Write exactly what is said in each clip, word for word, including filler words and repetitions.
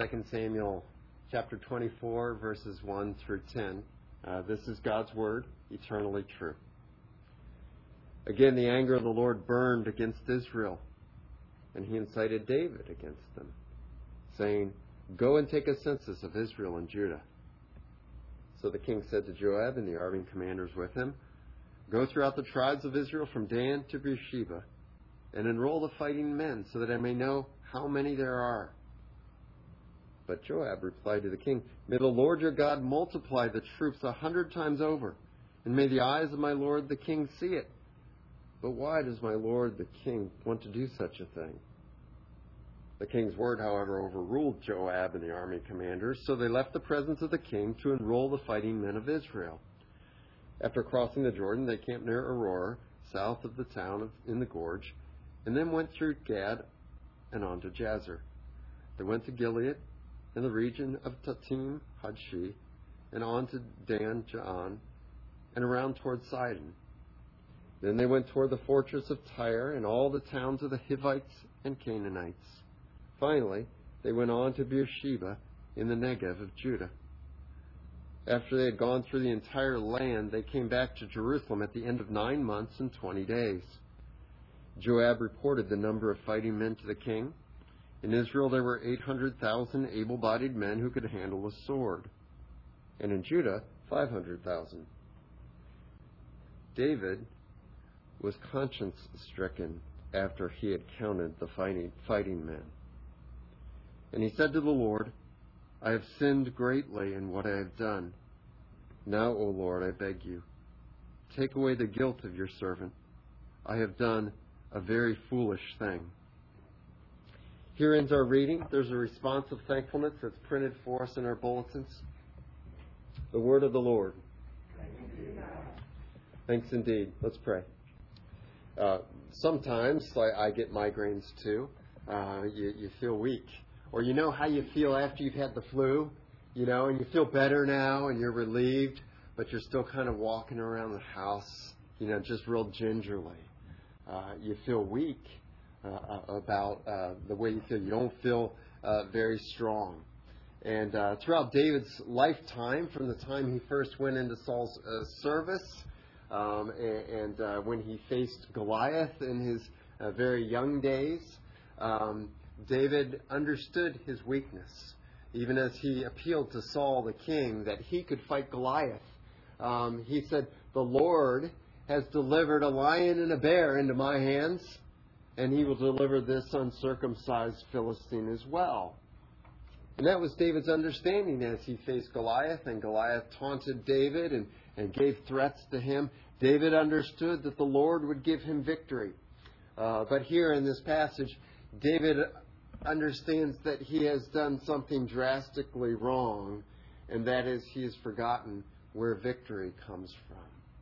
Second Samuel chapter twenty-four, verses one through ten. Uh, this is God's word, eternally true. Again, the anger of the Lord burned against Israel, and he incited David against them, saying, "Go and take a census of Israel and Judah." So the king said to Joab and the army commanders with him, "Go throughout the tribes of Israel from Dan to Beersheba, and enroll the fighting men, so that I may know how many there are." But Joab replied to the king, "May the Lord your God multiply the troops a hundred times over, and may the eyes of my lord the king see it. But why does my lord the king want to do such a thing?" The king's word, however, overruled Joab and the army commanders, so they left the presence of the king to enroll the fighting men of Israel. After crossing the Jordan, they camped near Aurora, south of the town of, in the gorge, and then went through Gad and on to Jazer. They went to Gilead, in the region of Tatim Hadshi, and on to Dan Jaan, and around toward Sidon. Then they went toward the fortress of Tyre and all the towns of the Hivites and Canaanites. Finally, they went on to Beersheba in the Negev of Judah. After they had gone through the entire land, they came back to Jerusalem at the end of nine months and twenty days. Joab reported the number of fighting men to the king. In Israel there were eight hundred thousand able-bodied men who could handle a sword, and in Judah five hundred thousand. David was conscience-stricken after he had counted the fighting, fighting men. And he said to the Lord, "I have sinned greatly in what I have done. Now, O Lord, I beg you, take away the guilt of your servant. I have done a very foolish thing." Here ends our reading. There's a response of thankfulness that's printed for us in our bulletins. The word of the Lord. Thanks indeed. Let's pray. Uh, sometimes I, I get migraines too. Uh, you, you feel weak. Or you know how you feel after you've had the flu, you know, and you feel better now and you're relieved, but you're still kind of walking around the house, you know, just real gingerly. Uh, you feel weak. Uh, about uh, the way you feel. You don't feel uh, very strong. And uh, throughout David's lifetime, from the time he first went into Saul's uh, service um, and, and uh, when he faced Goliath in his uh, very young days, um, David understood his weakness. Even as he appealed to Saul the king that he could fight Goliath, um, he said, "The Lord has delivered a lion and a bear into my hands, and he will deliver this uncircumcised Philistine as well." And that was David's understanding as he faced Goliath, and Goliath taunted David and, and gave threats to him. David understood that the Lord would give him victory. Uh, but here in this passage, David understands that he has done something drastically wrong, and that is he has forgotten where victory comes from.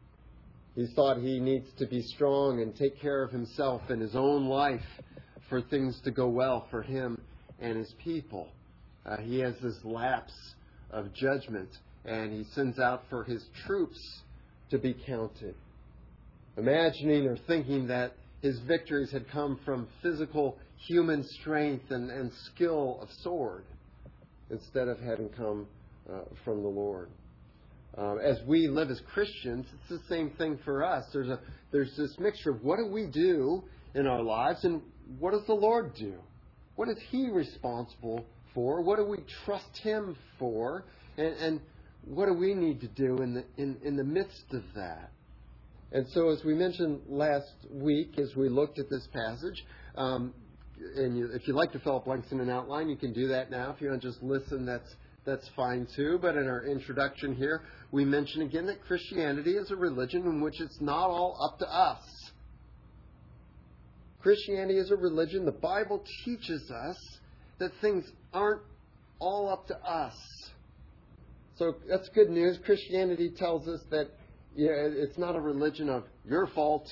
He thought he needs to be strong and take care of himself and his own life for things to go well for him and his people. Uh, he has this lapse of judgment, and he sends out for his troops to be counted, imagining or thinking that his victories had come from physical human strength and, and skill of sword instead of having come uh, from the Lord. Uh, as we live as Christians, it's the same thing for us. There's a there's this mixture of what do we do in our lives and what does the Lord do? What is He responsible for? What do we trust Him for? And, and what do we need to do in the in, in the midst of that? And so, as we mentioned last week, as we looked at this passage, um, and you, if you'd like to fill up blanks in an outline, you can do that now. If you want to just listen, that's That's fine too, but in our introduction here, we mention again that Christianity is a religion in which it's not all up to us. Christianity is a religion, the Bible teaches us that things aren't all up to us. So that's good news. Christianity tells us that you know, it's not a religion of your fault.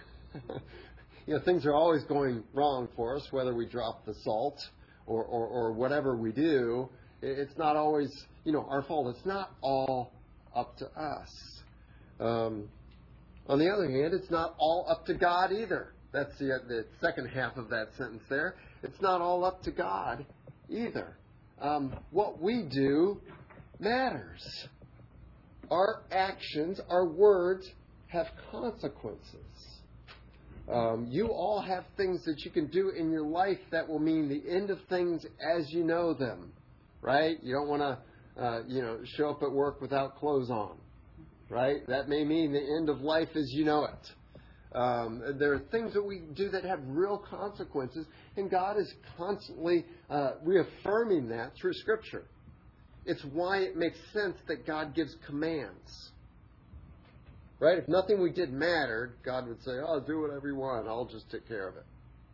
you know, things are always going wrong for us, whether we drop the salt or, or, or whatever we do. It's not always, you know, our fault. It's not all up to us. Um, on the other hand, it's not all up to God either. That's the, the second half of that sentence there. It's not all up to God either. um, what we do matters. Our actions, our words have consequences. Um, you all have things that you can do in your life that will mean the end of things as you know them, right? You don't want to, uh, you know, show up at work without clothes on, right? That may mean the end of life as you know it. Um, there are things that we do that have real consequences, and God is constantly uh, reaffirming that through Scripture. It's why it makes sense that God gives commands. Right? If nothing we did mattered, God would say, oh, do whatever you want. I'll just take care of it.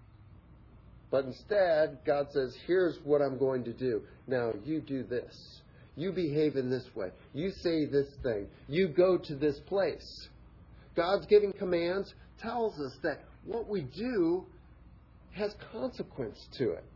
But instead, God says, here's what I'm going to do. Now, you do this. You behave in this way. You say this thing. You go to this place. God's giving commands tells us that what we do has consequence to it.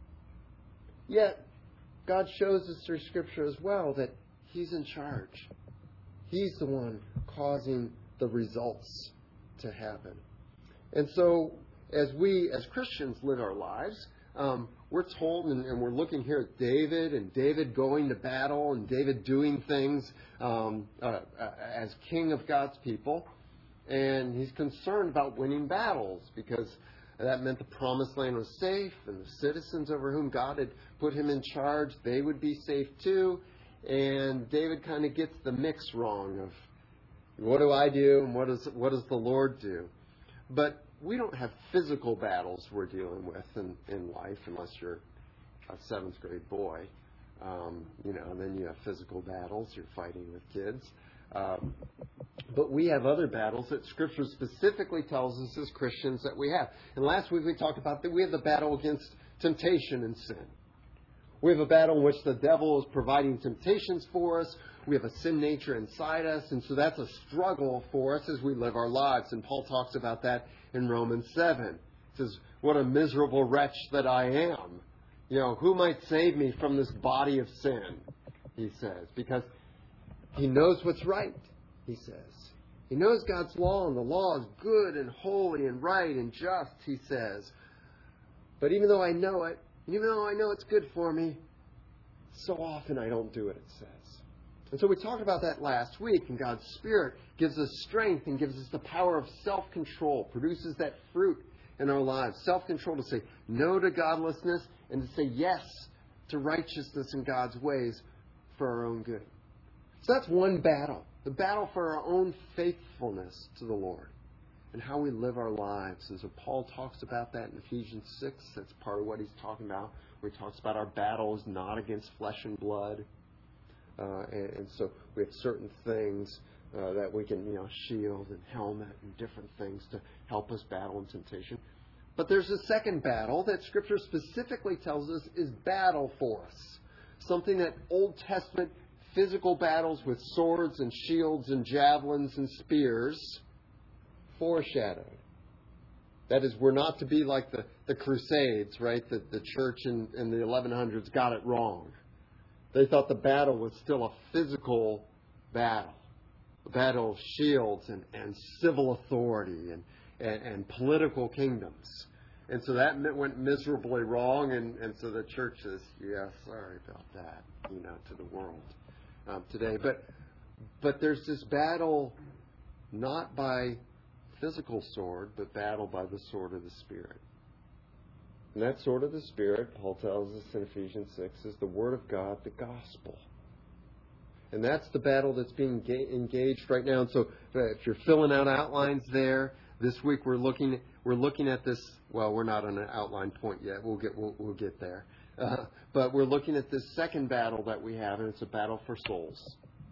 Yet, God shows us through Scripture as well that He's in charge. He's the one causing the results to happen. And so, as we, as Christians, live our lives, um, we're told, and, and we're looking here at David, and David going to battle, and David doing things um, uh, uh, as king of God's people. And he's concerned about winning battles because that meant the promised land was safe, and the citizens over whom God had put him in charge, they would be safe too. And David kind of gets the mix wrong of what do I do and what does what does the Lord do? But we don't have physical battles we're dealing with in, in life unless you're a seventh grade boy. Um, you know, and then you have physical battles. You're fighting with kids. Um, but we have other battles that Scripture specifically tells us as Christians that we have. And last week we talked about that we have the battle against temptation and sin. We have a battle in which the devil is providing temptations for us. We have a sin nature inside us. And so that's a struggle for us as we live our lives. And Paul talks about that in Romans seven. He says, what a miserable wretch that I am. You know, who might save me from this body of sin? He says. Because he knows what's right, he says. He knows God's law, and the law is good and holy and right and just, he says. But even though I know it, even though I know it's good for me, so often I don't do it, it says. And so we talked about that last week, and God's Spirit gives us strength and gives us the power of self-control, produces that fruit in our lives. Self-control to say no to godlessness and to say yes to righteousness in God's ways for our own good. So that's one battle, the battle for our own faithfulness to the Lord and how we live our lives. And so Paul talks about that in Ephesians six. That's part of what he's talking about, where he talks about our battle is not against flesh and blood. Uh, and, and so we have certain things uh, that we can, you know, shield and helmet and different things to help us battle in temptation. But there's a second battle that Scripture specifically tells us is battle for us. Something that Old Testament physical battles with swords and shields and javelins and spears foreshadowed. That is, we're not to be like the, the Crusades, right? The, the church in, in the eleven hundreds got it wrong. They thought the battle was still a physical battle. A battle of shields and, and civil authority and, and, and political kingdoms. And so that went miserably wrong, and, and so the church says, yeah, sorry about that, you know, to the world um, today. But but there's this battle not by physical sword, but battle by the sword of the Spirit. And that sword of the Spirit, Paul tells us in Ephesians six, is the Word of God, the gospel. And that's the battle that's being ga- engaged right now. And so if you're filling out outlines there, this week we're looking we're looking at this. Well, we're not on an outline point yet. We'll get we'll, we'll get there. Uh, but we're looking at this second battle that we have, and it's a battle for souls.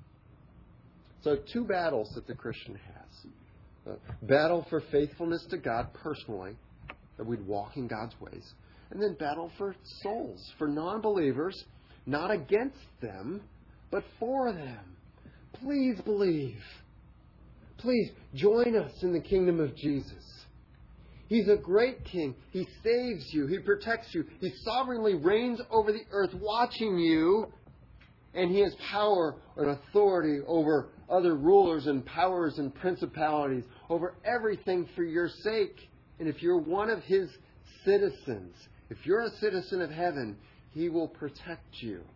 So two battles that the Christian has. Uh, battle for faithfulness to God personally, that we'd walk in God's ways. And then battle for souls, for non-believers, not against them, but for them. Please believe. Please join us in the kingdom of Jesus. He's a great king. He saves you. He protects you. He sovereignly reigns over the earth watching you. And He has power and authority over other rulers and powers and principalities, over everything for your sake. And if you're one of His citizens, if you're a citizen of heaven, He will protect you.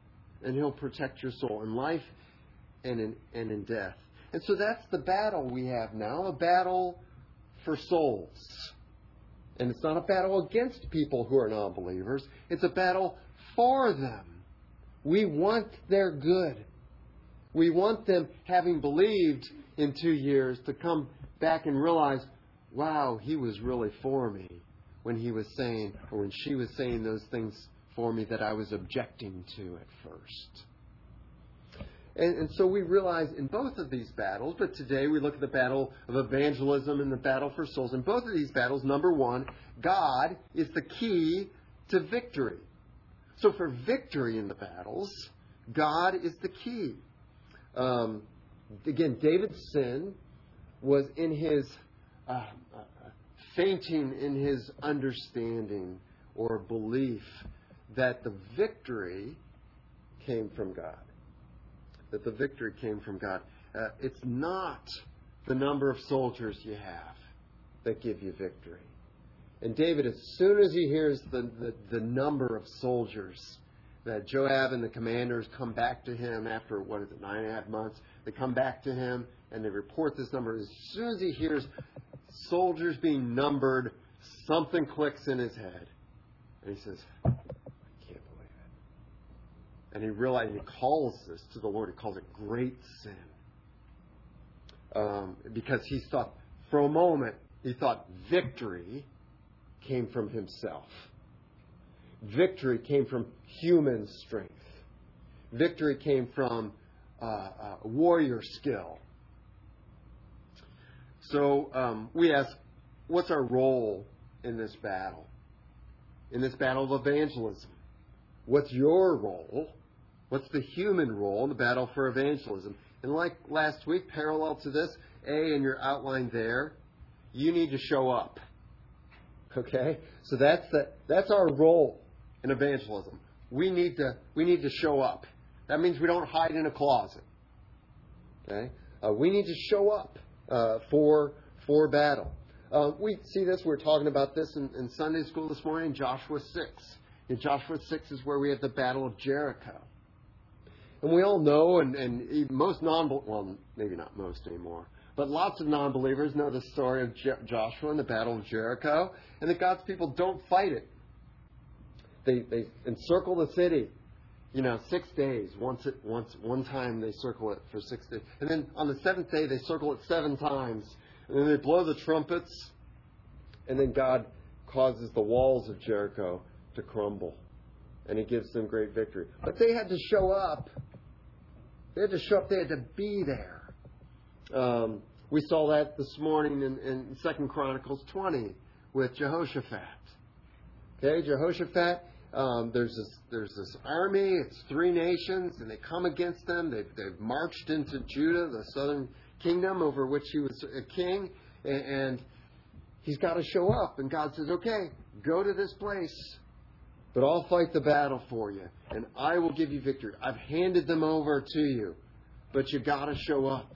and He'll protect your soul in life and in, and in death. And so that's the battle we have now, a battle for souls. And it's not a battle against people who are non-believers. It's a battle for them. We want their good. We want them, having believed in two years, to come back and realize, wow, he was really for me when he was saying, or when she was saying those things for me that I was objecting to at first. And, and so we realize in both of these battles, but today we look at the battle of evangelism and the battle for souls. In both of these battles, number one, God is the key to victory. So for victory in the battles, God is the key. Um, again, David's sin was in his uh, uh, fainting in his understanding or belief that the victory came from God. That the victory came from God. Uh, it's not the number of soldiers you have that give you victory. And David, as soon as he hears the, the, the number of soldiers that Joab and the commanders come back to him after, what is it, nine and a half months, they come back to him and they report this number. As soon as he hears soldiers being numbered, something clicks in his head. And he says, I can't believe it. And he realizes, he calls this to the Lord, he calls it great sin. Um, because he thought, for a moment, he thought victory came from himself. Victory came from human strength. Victory came from uh, uh, warrior skill. So um, we ask, what's our role in this battle? In this battle of evangelism? What's your role? What's the human role in the battle for evangelism? And like last week, parallel to this, A, in your outline there, you need to show up. Okay? So that's the, that's our role in evangelism. We need to we need to show up. That means we don't hide in a closet. Okay? Uh, we need to show up uh, for for battle. Uh, we see this. We were talking about this in, in Sunday school this morning. Joshua six. In Joshua six is where we have the Battle of Jericho. And we all know, and, and most non well, maybe not most anymore, but lots of non-believers know the story of Je- Joshua and the Battle of Jericho, and that God's people don't fight it. They they encircle the city, you know, six days. Once it once one time they circle it for six days, and then on the seventh day they circle it seven times, and then they blow the trumpets, and then God causes the walls of Jericho to crumble, and He gives them great victory. But they had to show up. They had to show up. They had to be there. Um, we saw that this morning in, in Second Chronicles twenty with Jehoshaphat. Okay, Jehoshaphat. Um, there's this there's this army. It's three nations, and they come against them. They've they've marched into Judah, the southern kingdom over which he was a king, and, and he's got to show up. And God says, "Okay, go to this place, but I'll fight the battle for you, and I will give you victory. I've handed them over to you, but you got to show up."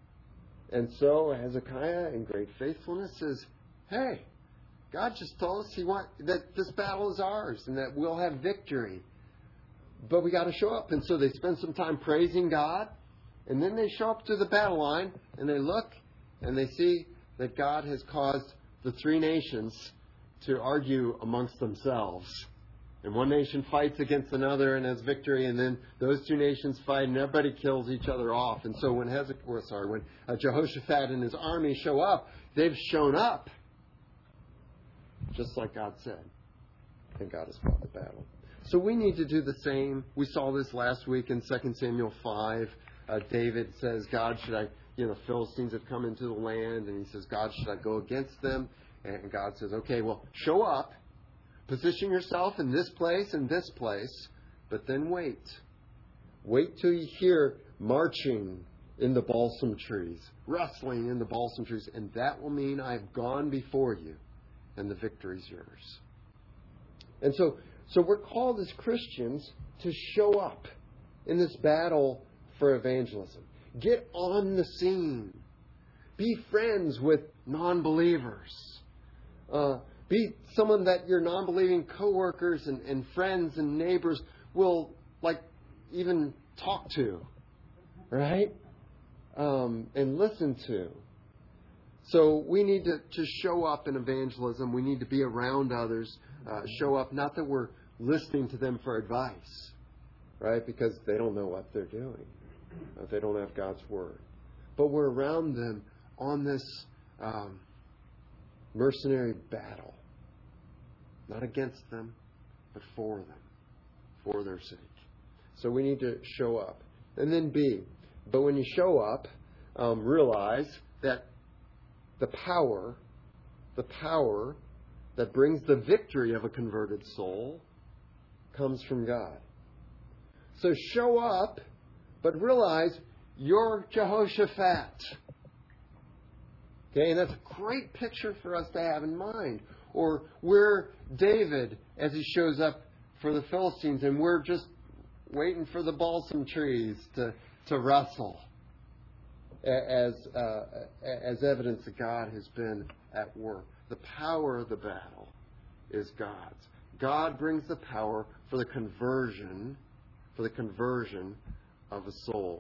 And so Hezekiah, in great faithfulness, says, "Hey, God just told us He want that this battle is ours and that we'll have victory, but we got to show up." And so they spend some time praising God, and then they show up to the battle line and they look and they see that God has caused the three nations to argue amongst themselves. And one nation fights against another and has victory, and then those two nations fight, and everybody kills each other off. And so when Hezekiah, or sorry, when uh, Jehoshaphat and his army show up, they've shown up, just like God said, and God has fought the battle. So we need to do the same. We saw this last week in Second Samuel five. Uh, David says, "God, should I?" You know, the Philistines have come into the land, and he says, "God, should I go against them?" And God says, "Okay, well, show up. Position yourself in this place and this place, but then wait. Wait till you hear marching in the balsam trees, rustling in the balsam trees, and that will mean I've gone before you, and the victory's yours." And so, so we're called as Christians to show up in this battle for evangelism. Get on the scene. Be friends with non-believers. Uh, Be someone that your non-believing coworkers and, and friends and neighbors will, like, even talk to, right? Um, and listen to. So we need to, to show up in evangelism. We need to be around others, uh, show up, not that we're listening to them for advice, right? Because they don't know what they're doing. Uh, they don't have God's Word. But we're around them on this um, mercenary battle. Not against them, but for them, for their sake. So we need to show up. And then B, but when you show up, um, realize that the power, the power that brings the victory of a converted soul comes from God. So show up, but realize you're Jehoshaphat. Okay, and that's a great picture for us to have in mind. Or we're David as he shows up for the Philistines, and we're just waiting for the balsam trees to, to rustle as, uh, as evidence that God has been at work. The power of the battle is God's. God brings the power for the conversion, for the conversion of a soul.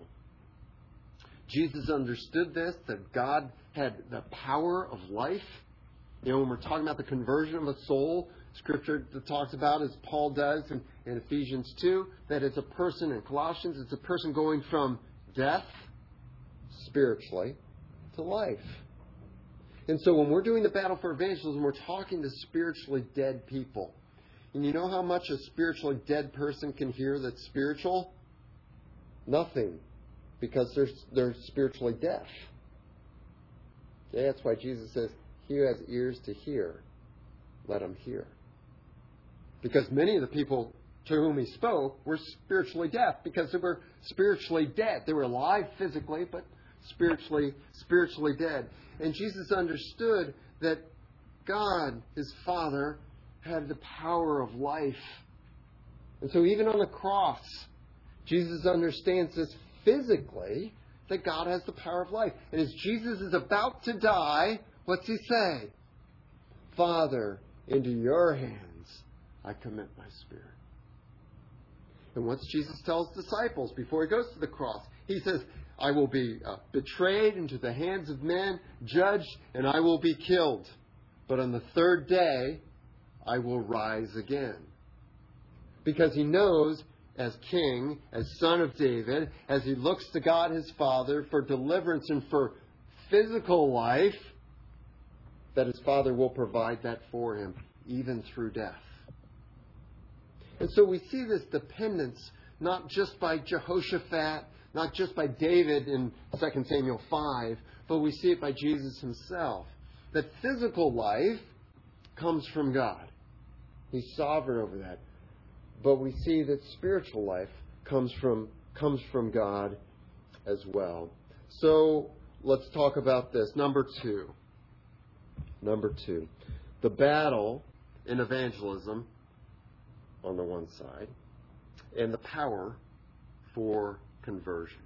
Jesus understood this, that God had the power of life. You know, when we're talking about the conversion of a soul, Scripture talks about, as Paul does in, in Ephesians two, that it's a person, in Colossians, it's a person going from death, spiritually, to life. And so when we're doing the battle for evangelism, we're talking to spiritually dead people. And you know how much a spiritually dead person can hear that's spiritual? Nothing. Because they're, they're spiritually deaf. Okay, that's why Jesus says, he who has ears to hear, let him hear. Because many of the people to whom he spoke were spiritually deaf because they were spiritually dead. They were alive physically, but spiritually, spiritually dead. And Jesus understood that God, his Father, had the power of life. And so even on the cross, Jesus understands this physically, that God has the power of life. And as Jesus is about to die, what's he say? Father, into your hands I commit my spirit. And what's Jesus tell his disciples before he goes to the cross? He says, I will be uh, betrayed into the hands of men, judged, and I will be killed. But on the third day, I will rise again. Because he knows, as king, as son of David, as he looks to God his Father for deliverance and for physical life, that his Father will provide that for him, even through death. And so we see this dependence not just by Jehoshaphat, not just by David in Second Samuel five, but we see it by Jesus himself. That physical life comes from God. He's sovereign over that. But we see that spiritual life comes from comes from God as well. So let's talk about this. Number two. Number two. The battle in evangelism on the one side, and the power for conversion.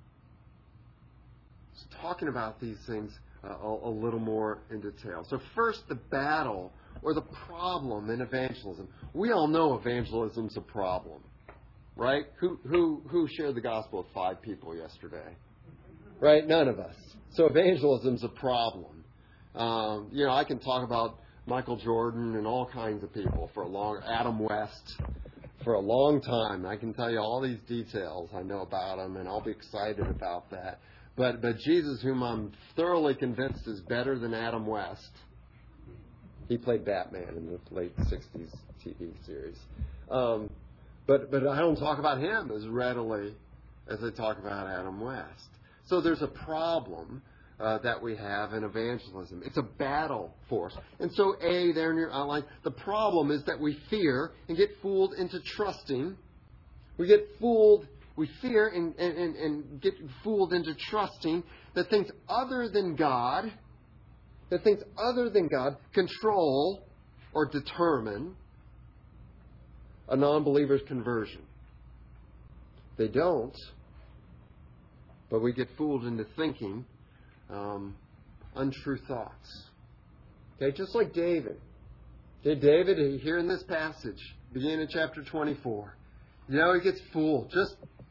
So talking about these things uh, a, a little more in detail. So first, the battle or the problem in evangelism. We all know evangelism's a problem, right? Who who who shared the gospel with five people yesterday? Right? None of us. So evangelism's a problem. Um, you know, I can talk about Michael Jordan and all kinds of people for a long, Adam West, for a long time. I can tell you all these details I know about him, and I'll be excited about that. But but Jesus, whom I'm thoroughly convinced is better than Adam West. He played Batman in the late sixties T V series. Um, but but I don't talk about him as readily as I talk about Adam West. So there's a problem Uh, that we have in evangelism. It's a battle for us. And so, A, there in your outline, the problem is that we fear and get fooled into trusting. We get fooled, we fear and, and, and get fooled into trusting that things other than God, that things other than God control or determine a non-believer's conversion. They don't, but we get fooled into thinking Um, untrue thoughts. Okay, just like David. Okay, David, here in this passage, beginning in chapter twenty-four, you know, he gets fooled. Just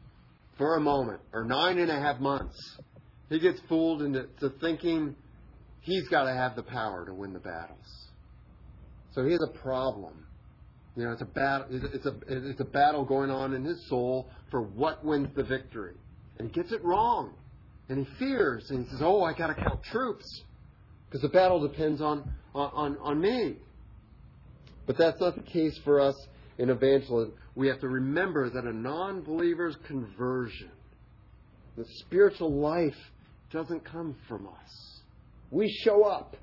for a moment, or nine and a half months. He gets fooled into to thinking he's got to have the power to win the battles. So he has a problem. You know, it's a battle. It's a it's a battle going on in his soul for what wins the victory, and he gets it wrong, and he fears, and he says, "Oh, I got to count troops because the battle depends on on on me." But that's not the case for us in evangelism. We have to remember that a non-believer's conversion, the spiritual life, doesn't come from us. We show up.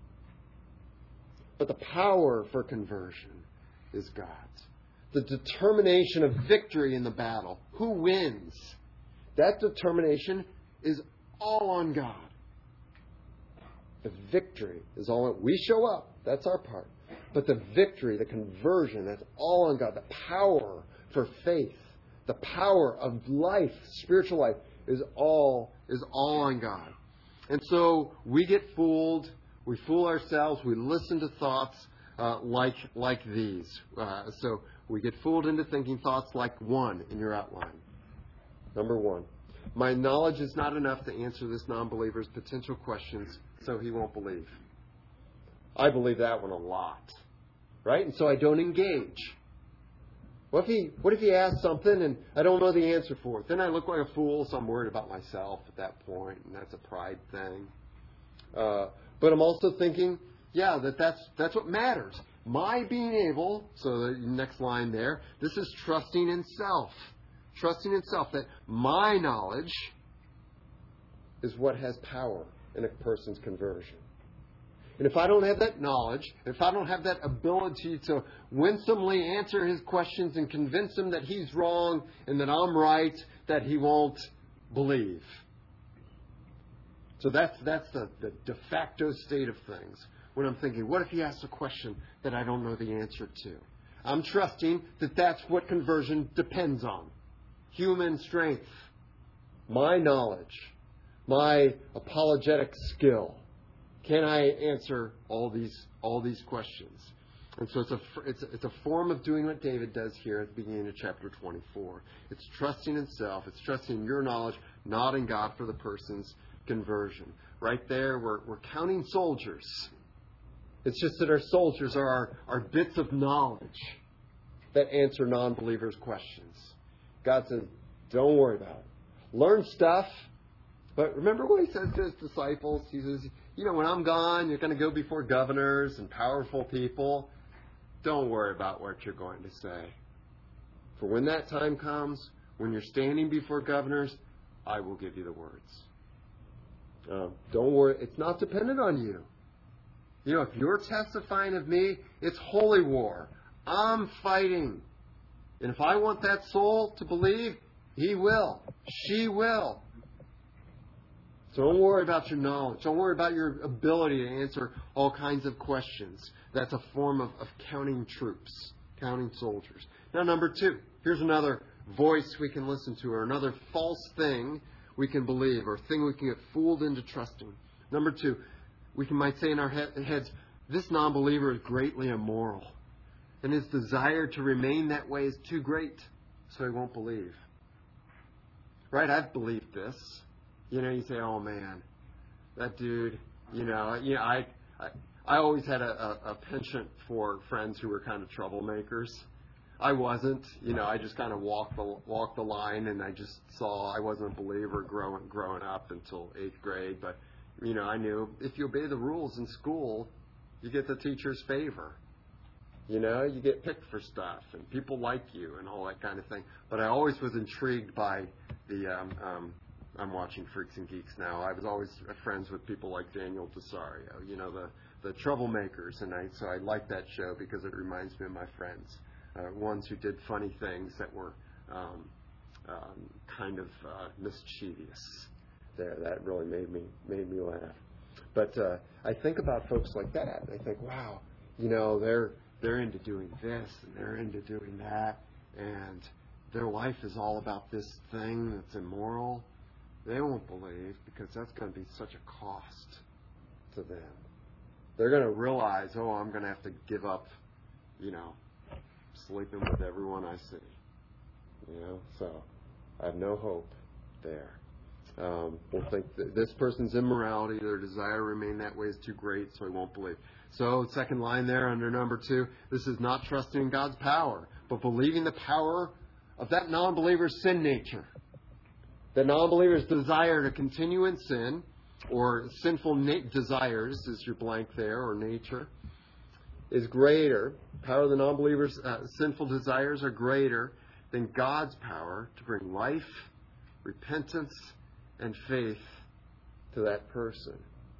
But the power for conversion is God's. The determination of victory in the battle, who wins, that determination is all on God. The victory is all on. We show up. That's our part. But the victory, the conversion, that's all on God. The power for faith, the power of life, spiritual life, is all is all on God. And so we get fooled. We fool ourselves. We listen to thoughts uh, like like these. Uh, so we get fooled into thinking thoughts like one in your outline. Number one, my knowledge is not enough to answer this non-believer's potential questions, so he won't believe. I believe that one a lot, right? And so I don't engage. What if he What if he asks something and I don't know the answer for it? Then I look like a fool, so I'm worried about myself at that point, and that's a pride thing. Uh, but I'm also thinking, yeah, that that's that's what matters. My being able. So the next line there. This is trusting in self, trusting in self that my knowledge is what has power in a person's conversion. And if I don't have that knowledge, if I don't have that ability to winsomely answer his questions and convince him that he's wrong and that I'm right, that he won't believe. So that's that's the, the de facto state of things. When I'm thinking, what if he asks a question that I don't know the answer to? I'm trusting that that's what conversion depends on. Human strength, my knowledge, my apologetic skill. Can I answer all these all these questions? And so it's a it's a, it's a form of doing what David does here at the beginning of chapter twenty-four. It's trusting in self. It's trusting in your knowledge, not in God for the person's conversion. Right there, we're we're counting soldiers. It's just that our soldiers are our, our bits of knowledge that answer non-believers' questions. God says, don't worry about it. Learn stuff. But remember what he says to his disciples? He says, you know, when I'm gone, you're going to go before governors and powerful people. Don't worry about what you're going to say. For when that time comes, when you're standing before governors, I will give you the words. Um, don't worry. It's not dependent on you. You know, if you're testifying of me, it's holy war. I'm fighting. And if I want that soul to believe, he will. She will. So don't worry about your knowledge. Don't worry about your ability to answer all kinds of questions. That's a form of, of counting troops, counting soldiers. Now, number two, here's another voice we can listen to, or another false thing we can believe, or thing we can get fooled into trusting. Number two, we can might say in our he- heads, this non-believer is greatly immoral, and his desire to remain that way is too great, so he won't believe. Right? I've believed this. You know, you say, oh, man, that dude, you know, you know I, I I always had a, a, a penchant for friends who were kind of troublemakers. I wasn't. You know, I just kind of walked the, walked the line, and I just saw I wasn't a believer growing, growing up until eighth grade. But, you know, I knew if you obey the rules in school, you get the teacher's favor. You know, you get picked for stuff, and people like you and all that kind of thing. But I always was intrigued by the... Um, um, I'm watching Freaks and Geeks now. I was always friends with people like Daniel Desario, you know, the, the troublemakers. And I, so I like that show because it reminds me of my friends, uh, ones who did funny things that were um, um, kind of uh, mischievous. There, that really made me made me laugh. But uh, I think about folks like that, and I think, wow, you know, they're they're into doing this and they're into doing that, and their life is all about this thing that's immoral. They won't believe because that's going to be such a cost to them. They're going to realize, oh, I'm going to have to give up, you know, sleeping with everyone I see. You know, so I have no hope there. Um, we'll think that this person's immorality, their desire to remain that way is too great, so I won't believe. So, second line there under number two, this is not trusting in God's power, but believing the power of that non-believer's sin nature. The non-believer's desire to continue in sin, or sinful na- desires, is your blank there, or nature, is greater. Power of the non-believer's uh, sinful desires are greater than God's power to bring life, repentance, and faith to that person.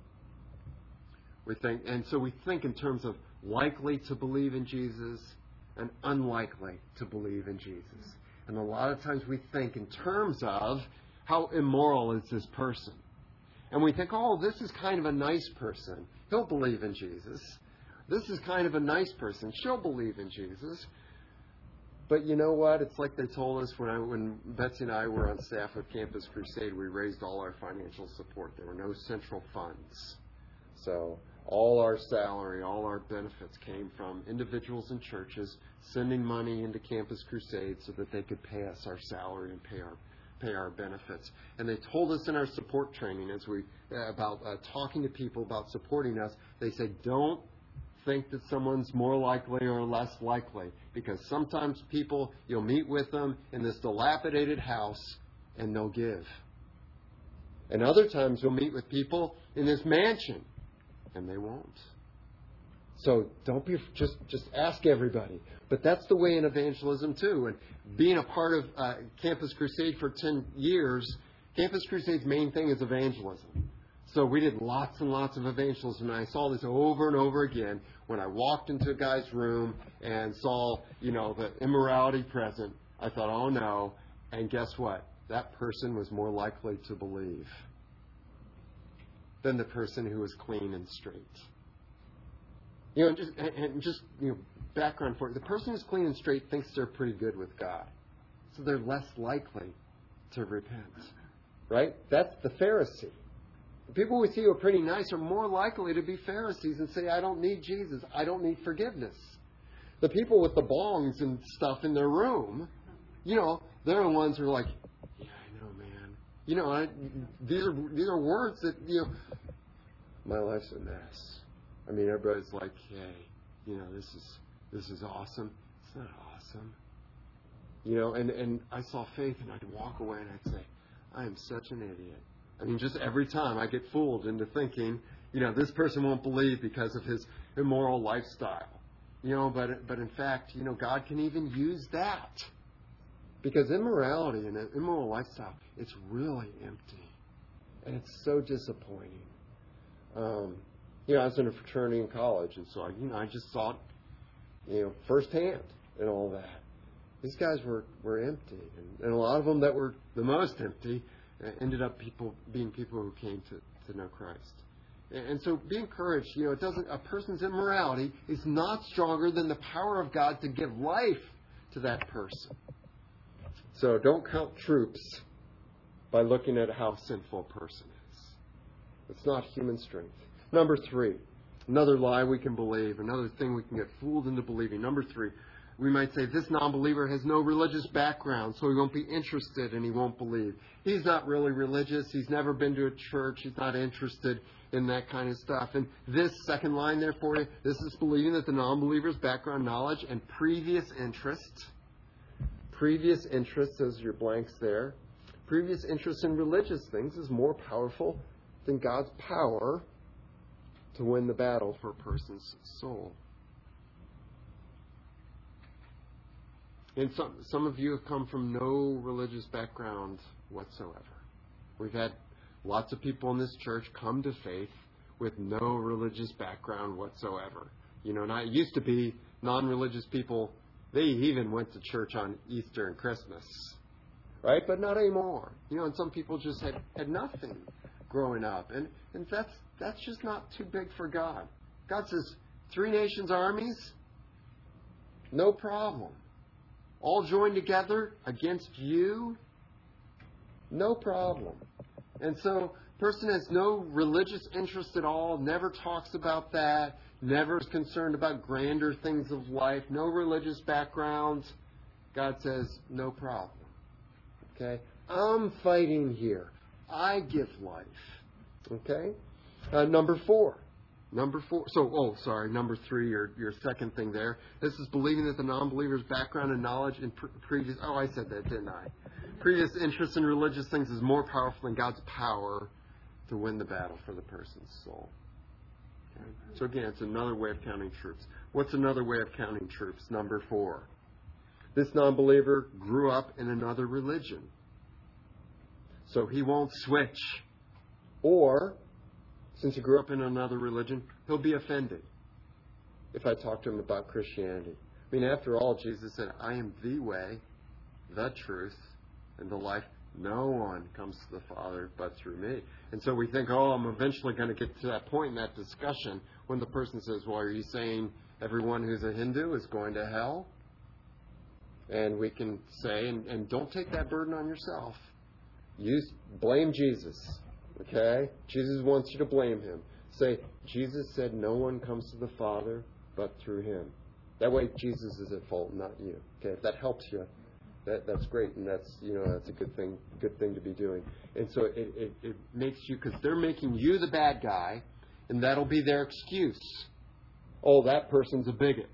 We think, and so we think in terms of likely to believe in Jesus and unlikely to believe in Jesus. And a lot of times we think in terms of how immoral is this person. And we think, oh, this is kind of a nice person. He'll believe in Jesus. This is kind of a nice person. She'll believe in Jesus. But you know what? It's like they told us when I, when Betsy and I were on staff at Campus Crusade, we raised all our financial support. There were no central funds. So all our salary, all our benefits came from individuals and churches sending money into Campus Crusade so that they could pay us our salary and pay our pay our benefits. And they told us in our support training as we uh, about uh, talking to people about supporting us, they said, don't think that someone's more likely or less likely, because sometimes people, you'll meet with them in this dilapidated house and they'll give. And other times you'll meet with people in this mansion and they won't. So don't be, just, just ask everybody. But that's the way in evangelism too. And being a part of uh, Campus Crusade for ten years, Campus Crusade's main thing is evangelism. So we did lots and lots of evangelism, and I saw this over and over again when I walked into a guy's room and saw, you know, the immorality present. I thought, oh no, and guess what? That person was more likely to believe than the person who was clean and straight. You know, just and, and just you know, background for it. The person who's clean and straight thinks they're pretty good with God, so they're less likely to repent. Right? That's the Pharisee. The people we see who are pretty nice are more likely to be Pharisees and say, I don't need Jesus. I don't need forgiveness. The people with the bongs and stuff in their room, you know, they're the ones who are like, yeah, I know, man. You know, I, these are these are words that, you know, my life's a mess. I mean, everybody's like, hey, you know, this is this is awesome. It's not awesome. You know, and, and I saw faith and I'd walk away and I'd say, I am such an idiot. I mean, just every time I get fooled into thinking, you know, this person won't believe because of his immoral lifestyle. You know, but but in fact, you know, God can even use that. Because immorality and an immoral lifestyle, it's really empty. And it's so disappointing. Um, you know, I was in a fraternity in college, and so I, you know, I just saw it, you know, firsthand and all that. These guys were, were empty. And, and a lot of them that were the most empty ended up people being people who came to, to know Christ. And, and so be encouraged. You know, it doesn't. A person's immorality is not stronger than the power of God to give life to that person. So don't count troops by looking at how sinful a person is. It's not human strength. Number three, another lie we can believe, another thing we can get fooled into believing. Number three, we might say this non-believer has no religious background, so he won't be interested and he won't believe. He's not really religious. He's never been to a church. He's not interested in that kind of stuff. And this second line there for you, this is believing that the non-believer's background knowledge and previous interest, previous interest, those are your blanks there, previous interest in religious things is more powerful than God's power to win the battle for a person's soul. And some some of you have come from no religious background whatsoever. We've had lots of people in this church come to faith with no religious background whatsoever. You know, not, it used to be non-religious people, they even went to church on Easter and Christmas. Right? But not anymore. You know, and some people just had, had nothing growing up. And, and that's that's just not too big for God. God says, three nations armies, no problem. All joined together against you, no problem. And so, person has no religious interest at all, never talks about that, never is concerned about grander things of life, no religious background. God says, no problem. Okay? I'm fighting here. I give life. Okay? Uh, number four. Number four. So, oh, sorry, number three, your, your second thing there. This is believing that the non-believer's background and knowledge in pre- previous, oh, I said that, didn't I? Previous interest in religious things is more powerful than God's power to win the battle for the person's soul. Okay? So again, it's another way of counting troops. What's another way of counting troops? Number four. This non-believer grew up in another religion. So he won't switch. Or, since he grew up in another religion, he'll be offended if I talk to him about Christianity. I mean, after all, Jesus said, I am the way, the truth, and the life. No one comes to the Father but through me. And so we think, oh, I'm eventually going to get to that point in that discussion when the person says, well, are you saying everyone who's a Hindu is going to hell? And we can say, and, and don't take that burden on yourself. Use, blame Jesus. Okay? Jesus wants you to blame him. Say, Jesus said no one comes to the Father but through him. That way Jesus is at fault, not you. Okay? If that helps you, that that's great, and that's, you know, that's a good thing good thing to be doing. And so it, it, it makes you, because they're making you the bad guy, and that'll be their excuse. Oh, that person's a bigot.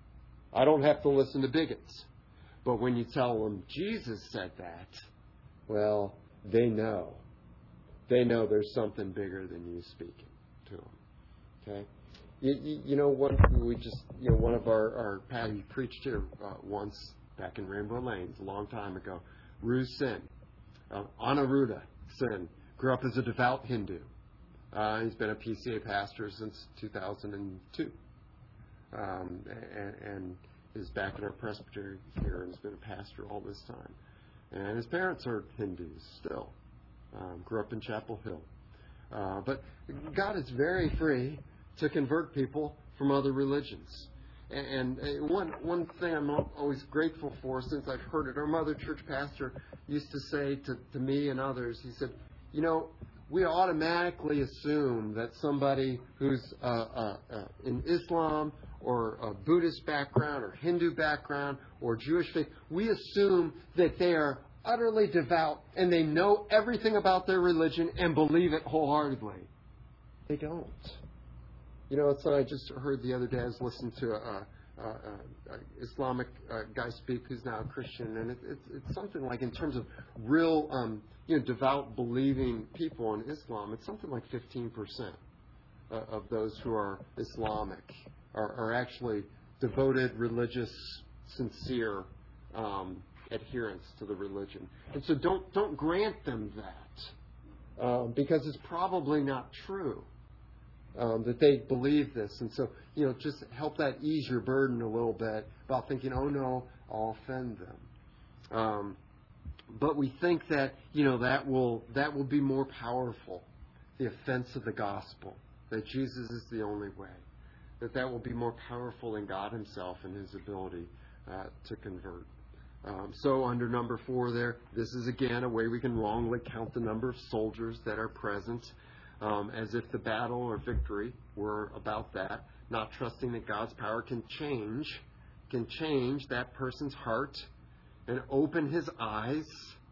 I don't have to listen to bigots. But when you tell them Jesus said that, well, they know. They know there's something bigger than you speaking to them. Okay? You, you, you know, one we just, you know, one of our, our Patty preached here uh, once back in Rainbow Lanes a long time ago. Ru Sin, uh, Anuruddha Sin, grew up as a devout Hindu. Uh, he's been a P C A pastor since two thousand two, um, and, and is back in our presbytery here and has been a pastor all this time. And his parents are Hindus still. Um, grew up in Chapel Hill. Uh, but God is very free to convert people from other religions. And, and one one thing I'm always grateful for, since I've heard it, our mother church pastor used to say to, to me and others, he said, you know, we automatically assume that somebody who's uh, uh, uh, in Islam or a Buddhist background or Hindu background or Jewish faith, we assume that they are utterly devout and they know everything about their religion and believe it wholeheartedly. They don't. You know, it's what I just heard the other day. I was listening to a, a, a, a Islamic uh, guy speak who's now a Christian, and it, it's, it's something like, in terms of real, um, you know, devout, believing people in Islam, it's something like fifteen percent uh, of those who are Islamic are, are actually devoted, religious, sincere um, adherents to the religion. And so don't don't grant them that um, because it's probably not true. Um, that they believe this. And so, you know, just help that ease your burden a little bit about thinking, oh, no, I'll offend them. Um, but we think that, you know, that will that will be more powerful, the offense of the gospel, that Jesus is the only way, that that will be more powerful than God himself and his ability uh, to convert. Um, so under number four there, this is, again, a way we can wrongly count the number of soldiers that are present. Um, as if the battle or victory were about that, not trusting that God's power can change, can change that person's heart and open his eyes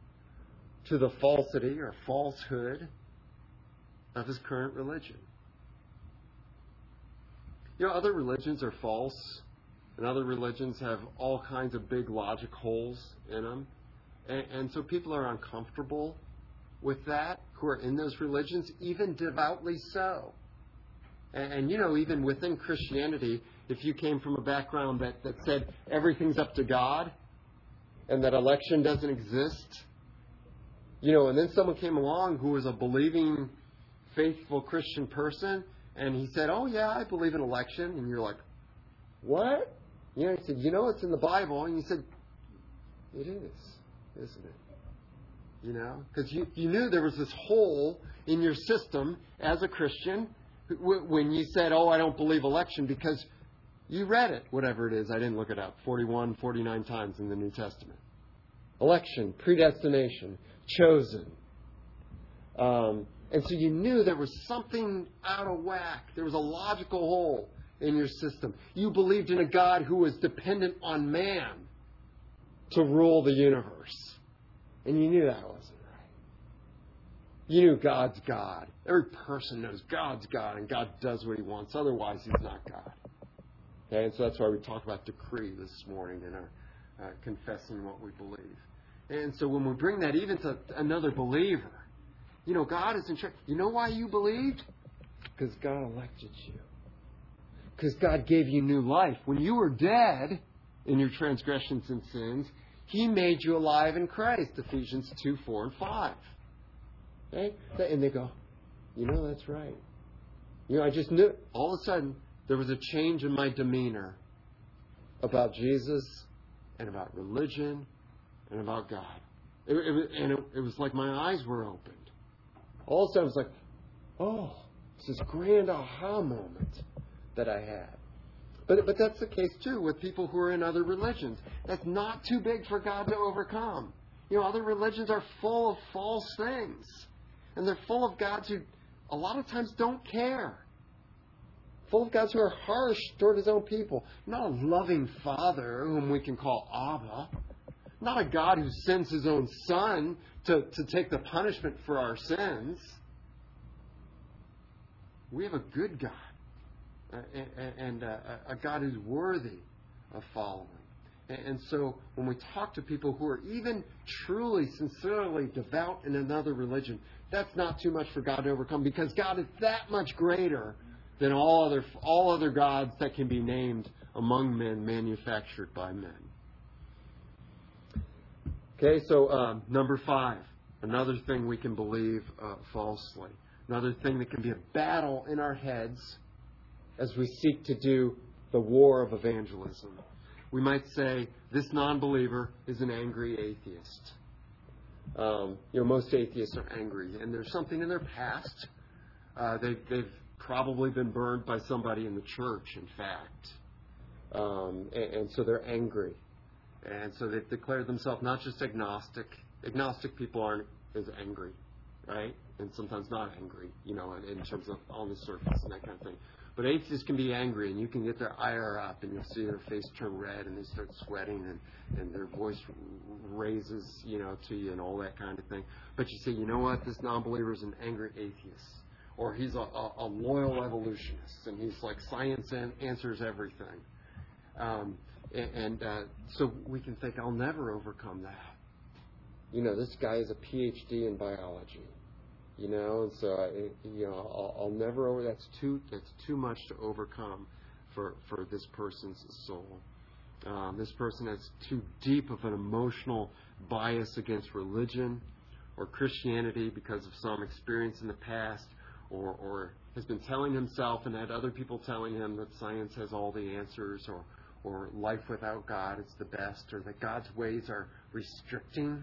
to the falsity or falsehood of his current religion. You know, other religions are false, and other religions have all kinds of big logic holes in them. And, and so people are uncomfortable with that, who are in those religions, even devoutly so. And, and, you know, even within Christianity, if you came from a background that, that said everything's up to God and that election doesn't exist, you know, and then someone came along who was a believing, faithful Christian person, and he said, oh, yeah, I believe in election. And you're like, what? You know, he said, you know, it's in the Bible. And you said, it is, isn't it? You know, because you, you knew there was this hole in your system as a Christian when you said, oh, I don't believe election, because you read it, whatever it is. I didn't look it up, forty-one, forty-nine times in the New Testament. Election, predestination, chosen. Um, and so you knew there was something out of whack. There was a logical hole in your system. You believed in a God who was dependent on man to rule the universe. And you knew that wasn't right. You knew God's God. Every person knows God's God, and God does what He wants. Otherwise, He's not God. Okay, and so that's why we talk about decree this morning in our uh, confessing what we believe. And so when we bring that even to another believer, you know, God is in charge. You know why you believed? Because God elected you. Because God gave you new life. When you were dead in your transgressions and sins, He made you alive in Christ. Ephesians two, four, and five. Okay? And they go, you know, that's right. You know, I just knew. All of a sudden, there was a change in my demeanor about Jesus and about religion and about God. It, it, and it, it was like my eyes were opened. All of a sudden, it was like, oh, it's this grand aha moment that I had. But but that's the case, too, with people who are in other religions. That's not too big for God to overcome. You know, other religions are full of false things. And they're full of gods who a lot of times don't care. Full of gods who are harsh toward His own people. Not a loving Father whom we can call Abba. Not a God who sends His own Son to, to take the punishment for our sins. We have a good God. Uh, and and uh, a God who's worthy of following. And, and so when we talk to people who are even truly, sincerely devout in another religion, that's not too much for God to overcome, because God is that much greater than all other all other gods that can be named among men, manufactured by men. Okay, so um, number five, another thing we can believe uh, falsely. Another thing that can be a battle in our heads as we seek to do the war of evangelism. We might say, this non-believer is an angry atheist. Um, you know, most atheists are angry, and there's something in their past. Uh, they've, they've probably been burned by somebody in the church, in fact. Um, and, and so they're angry. And so they've declared themselves not just agnostic. Agnostic people aren't as angry, right? And sometimes not angry, you know, in, in terms of on the surface and that kind of thing. But atheists can be angry, and you can get their ire up, and you'll see their face turn red, and they start sweating, and, and their voice raises, you know, to you, and all that kind of thing. But you say, you know what, this non-believer is an angry atheist, or he's a, a, a loyal evolutionist, and he's like, science an- answers everything. Um, and and uh, so we can think, I'll never overcome that. You know, this guy is a P H D in biology. You know, and so I, you know, I'll, I'll never over. That's too. That's too much to overcome for for this person's soul. Um, this person has too deep of an emotional bias against religion or Christianity because of some experience in the past, or or has been telling himself and had other people telling him that science has all the answers, or or life without God is the best, or that God's ways are restricting.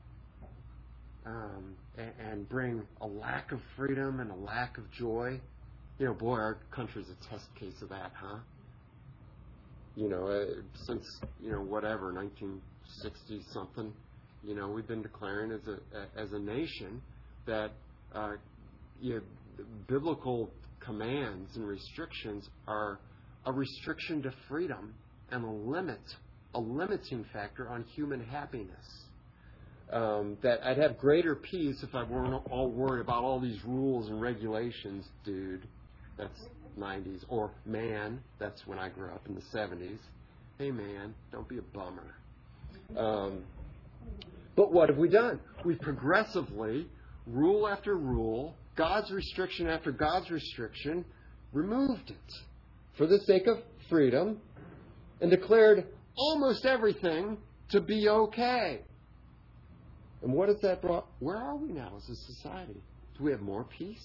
Um, and, and bring a lack of freedom and a lack of joy. You know, boy, our country's a test case of that, huh? You know, uh, since, you know, whatever, nineteen sixty something, you know, we've been declaring as a as a nation that uh, you know, biblical commands and restrictions are a restriction to freedom and a limit, a limiting factor on human happiness. Um, that I'd have greater peace if I weren't all worried about all these rules and regulations, dude. That's nineties. Or man, that's when I grew up in the seventies. Hey, man, don't be a bummer. Um, but what have we done? We've progressively, rule after rule, God's restriction after God's restriction, removed it for the sake of freedom and declared almost everything to be okay. And what has that brought? Where are we now as a society? Do we have more peace?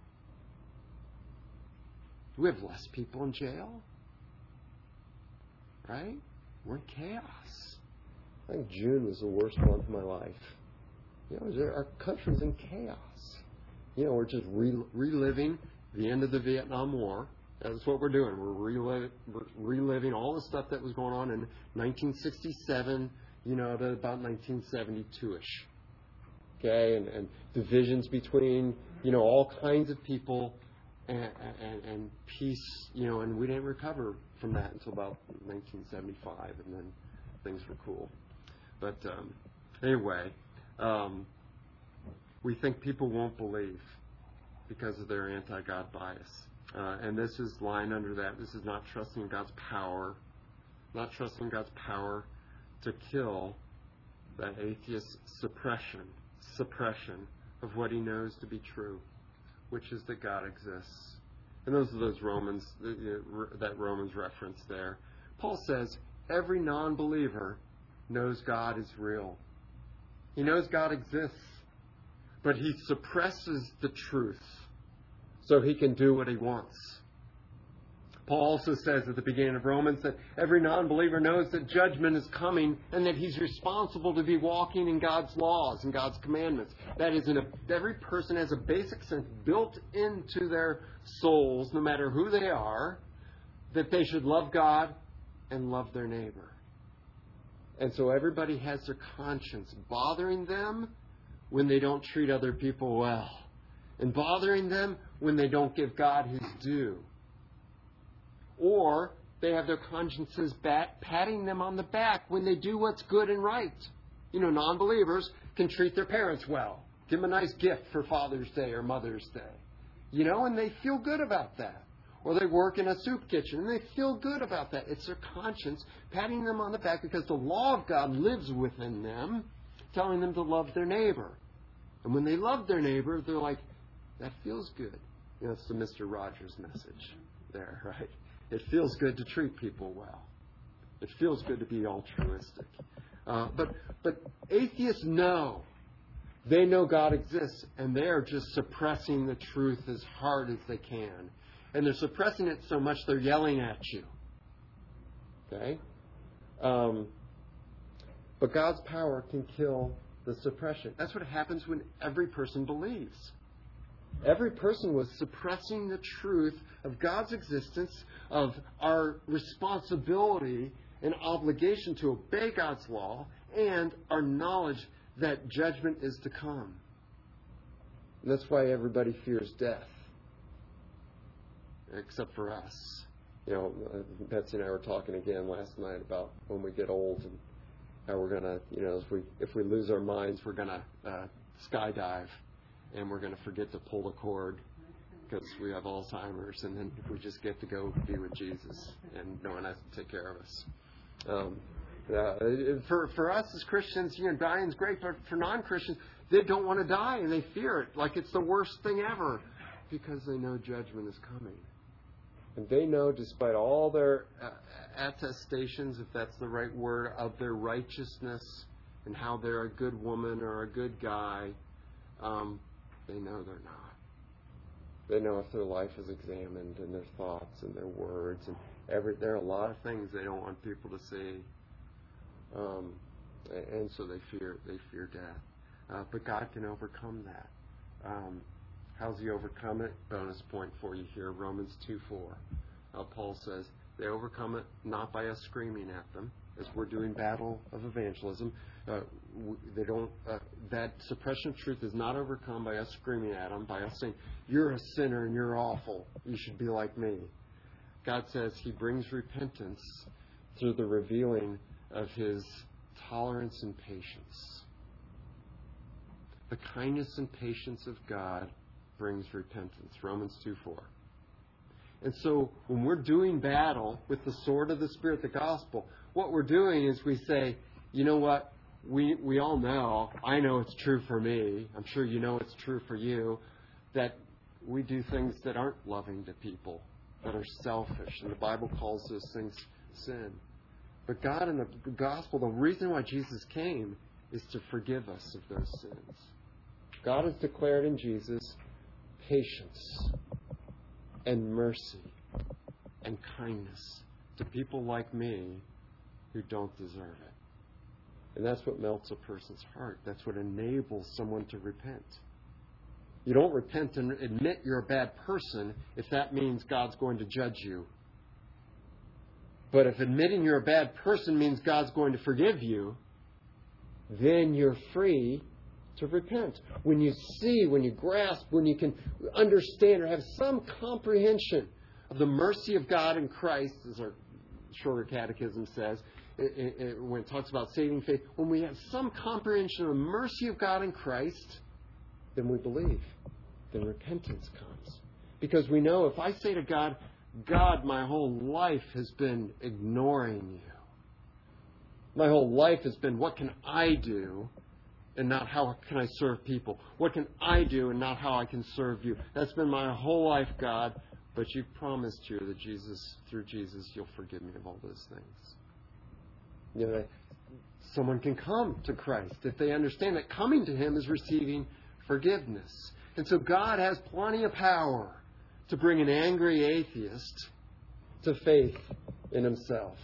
Do we have less people in jail? Right? We're in chaos. I think June was the worst month of my life. You know, our country's in chaos. You know, we're just re- reliving the end of the Vietnam War. That's what we're doing. We're, reliv- we're reliving all the stuff that was going on in nineteen sixty-seven, you know, to about nineteen seventy-two-ish. Okay, and, and divisions between, you know, all kinds of people, and, and, and peace, you know, and we didn't recover from that until about nineteen seventy-five, and then things were cool. But um, anyway, Um, we think people won't believe because of their anti-God bias. Uh, and this is lying under that. This is not trusting God's power, not trusting God's power to kill that atheist suppression, suppression of what he knows to be true, which is that God exists. And those are those Romans, that Romans reference there. Paul says every non-believer knows God is real. He knows God exists, but he suppresses the truth so he can do what he wants. Paul also says at the beginning of Romans that every non-believer knows that judgment is coming and that he's responsible to be walking in God's laws and God's commandments. That is, in a, every person has a basic sense built into their souls, no matter who they are, that they should love God and love their neighbor. And so everybody has their conscience bothering them when they don't treat other people well, and bothering them when they don't give God his due. Or they have their consciences bat, patting them on the back when they do what's good and right. You know, non-believers can treat their parents well, give them a nice gift for Father's Day or Mother's Day. You know, and they feel good about that. Or they work in a soup kitchen and they feel good about that. It's their conscience patting them on the back because the law of God lives within them, telling them to love their neighbor. And when they love their neighbor, they're like, that feels good. You know, it's the Mister Rogers message there, right? It feels good to treat people well. It feels good to be altruistic. Uh, but but atheists know. They know God exists, and they are just suppressing the truth as hard as they can. And they're suppressing it so much they're yelling at you. Okay? Um, but God's power can kill the suppression. That's what happens when every person believes. Every person was suppressing the truth of God's existence, of our responsibility and obligation to obey God's law, and our knowledge that judgment is to come. And that's why everybody fears death. Except for us. You know, Betsy and I were talking again last night about when we get old and how we're going to, you know, if we if we lose our minds, we're going to uh, skydive. And we're going to forget to pull the cord because we have Alzheimer's, and then we just get to go be with Jesus, and no one has to take care of us. Um, uh, for for us as Christians, you know, dying's great, but for non-Christians, they don't want to die, and they fear it like it's the worst thing ever because they know judgment is coming. And they know, despite all their uh, attestations, if that's the right word, of their righteousness and how they're a good woman or a good guy, um, they know they're not. They know if their life is examined and their thoughts and their words and every there are a lot of things they don't want people to see, um, and so they fear they fear death. Uh, but God can overcome that. Um, how's He overcome it? Bonus point for you here, Romans two four. Uh, Paul says they overcome it not by us screaming at them, as we're doing battle of evangelism. Uh, they don't. Uh, that suppression of truth is not overcome by us screaming at them, by us saying, "You're a sinner and you're awful. You should be like me." God says He brings repentance through the revealing of His tolerance and patience. The kindness and patience of God brings repentance. Romans two four. And so when we're doing battle with the sword of the Spirit, the gospel, what we're doing is we say, you know what? We we all know, I know it's true for me, I'm sure you know it's true for you, that we do things that aren't loving to people, that are selfish. And the Bible calls those things sin. But God in the gospel, the reason why Jesus came is to forgive us of those sins. God has declared in Jesus patience and mercy and kindness to people like me who don't deserve it. And that's what melts a person's heart. That's what enables someone to repent. You don't repent and admit you're a bad person if that means God's going to judge you. But if admitting you're a bad person means God's going to forgive you, then you're free to repent. When you see, when you grasp, when you can understand or have some comprehension of the mercy of God in Christ, as our shorter catechism says, it, it, when it talks about saving faith, when we have some comprehension of the mercy of God in Christ, then we believe. Then repentance comes. Because we know if I say to God, God, my whole life has been ignoring you. My whole life has been, what can I do and not how can I serve people? What can I do and not how I can serve you? That's been my whole life, God. But you've promised here that Jesus, through Jesus, you'll forgive me of all those things. You know, someone can come to Christ if they understand that coming to Him is receiving forgiveness. And so God has plenty of power to bring an angry atheist to faith in Himself.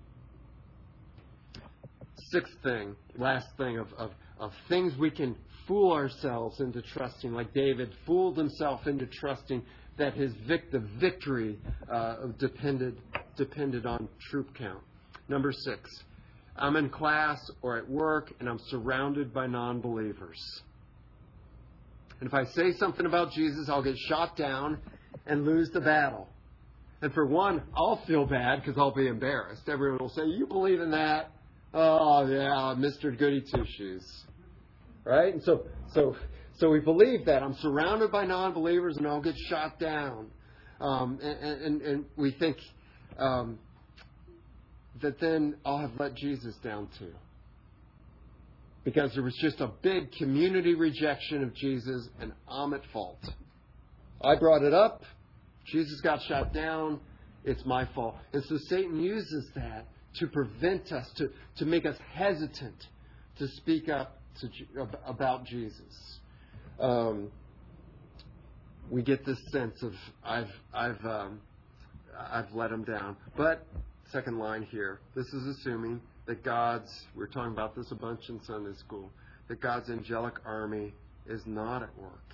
Sixth thing, last thing of, of, of things we can fool ourselves into trusting, like David fooled himself into trusting that his vic- the victory uh, depended depended on troop count. Number six, I'm in class or at work and I'm surrounded by non-believers. And if I say something about Jesus, I'll get shot down and lose the battle. And for one, I'll feel bad because I'll be embarrassed. Everyone will say, you believe in that? Oh, yeah, Mister Goody Two-Shoes. Right? And so, so, so we believe that. I'm surrounded by non-believers and I'll get shot down. Um, and, and, and we think um, that then I'll have let Jesus down too. Because there was just a big community rejection of Jesus and I'm at fault. I brought it up. Jesus got shot down. It's my fault. And so Satan uses that to prevent us, to, to make us hesitant to speak up to, about Jesus. Um, we get this sense of I've I've um, I've let him down. But second line here, this is assuming that God's, we're talking about this a bunch in Sunday school, that God's angelic army is not at work.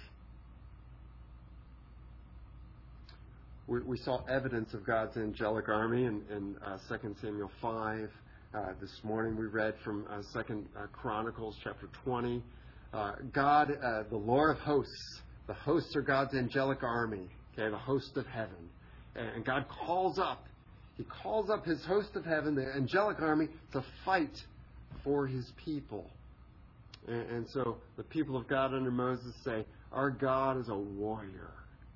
We, we saw evidence of God's angelic army in, in uh, Second Samuel five. Uh, this morning we read from uh, Second uh, Chronicles chapter twenty. Uh, God, uh, the Lord of hosts, the hosts are God's angelic army, okay, the host of heaven. And, and God calls up, He calls up His host of heaven, the angelic army, to fight for His people. And, and so the people of God under Moses say, our God is a warrior.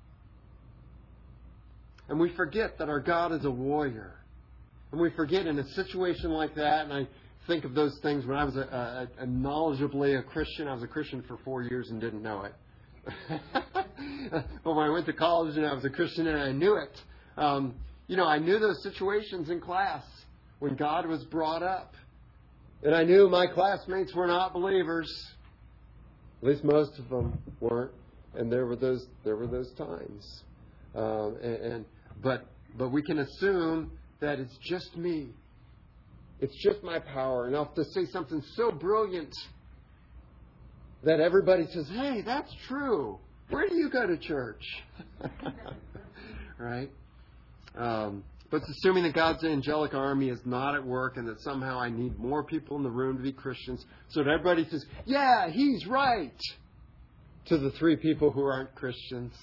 And we forget that our God is a warrior. And we forget in a situation like that, and I think of those things when I was a, a, a knowledgeably a Christian. I was a Christian for four years and didn't know it. But when I went to college and I was a Christian and I knew it, um, you know, I knew those situations in class when God was brought up. And I knew my classmates were not believers. At least most of them weren't. And there were those there were those times. Um, and, and but but we can assume that it's just me. It's just my power enough to say something so brilliant that everybody says, hey, that's true. Where do you go to church? Right? Um, but it's assuming that God's angelic army is not at work and that somehow I need more people in the room to be Christians so that everybody says, yeah, he's right, to the three people who aren't Christians.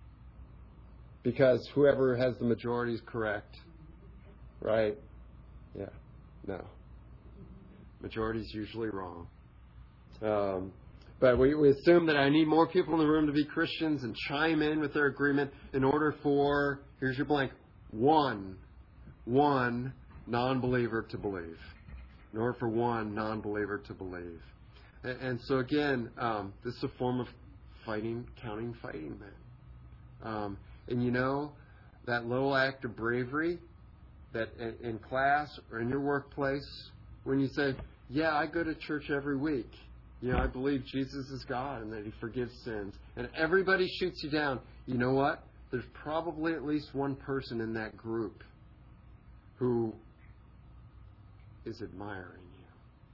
Because whoever has the majority is correct. Right? Yeah. No. Majority is usually wrong. Um, but we, we assume that I need more people in the room to be Christians and chime in with their agreement in order for, here's your blank, one, one non-believer to believe. In order for one non-believer to believe. And, and so again, um, this is a form of fighting, counting fighting men. Um, and you know, that little act of bravery that in, in class or in your workplace, when you say, yeah, I go to church every week. You know, I believe Jesus is God and that He forgives sins. And everybody shoots you down. You know what? There's probably at least one person in that group who is admiring you.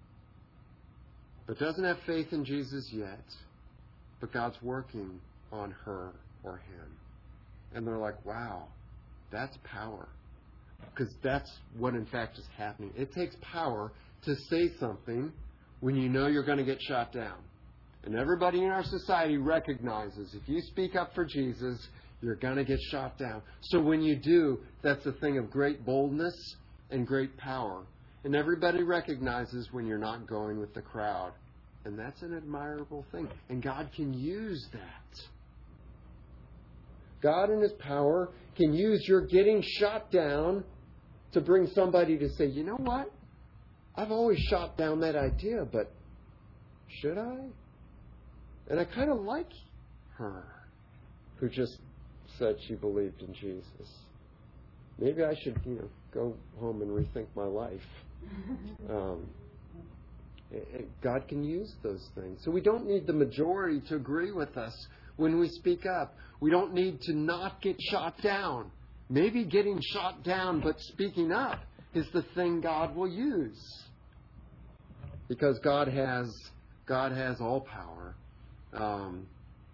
But doesn't have faith in Jesus yet. But God's working on her or him. And they're like, wow, that's power. Because that's what, in fact, is happening. It takes power to say something when you know you're going to get shot down. And everybody in our society recognizes if you speak up for Jesus, you're going to get shot down. So when you do, that's a thing of great boldness and great power. And everybody recognizes when you're not going with the crowd. And that's an admirable thing. And God can use that. God in His power can use your getting shot down to bring somebody to say, you know what? I've always shot down that idea, but should I? And I kind of like her who just said she believed in Jesus. Maybe I should, you know, go home and rethink my life. Um, God can use those things. So we don't need the majority to agree with us when we speak up. We don't need to not get shot down. Maybe getting shot down but speaking up is the thing God will use. Because God has God has all power. Um,